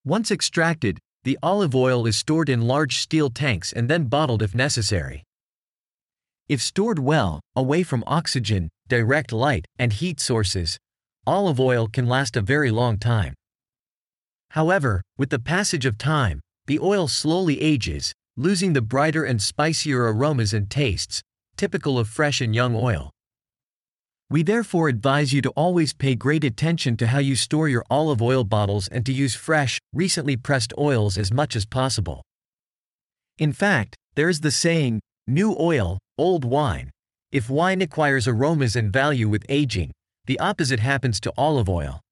Once extracted, the olive oil is stored in large steel tanks and then bottled if necessary. If stored well, away from oxygen, direct light, and heat sources, olive oil can last a very long time. However, with the passage of time, the oil slowly ages, losing the brighter and spicier aromas and tastes, typical of fresh and young oil. We therefore advise you to always pay great attention to how you store your olive oil bottles and to use fresh, recently pressed oils as much as possible. In fact, there is the saying, new oil, old wine. If wine acquires aromas and value with aging, the opposite happens to olive oil.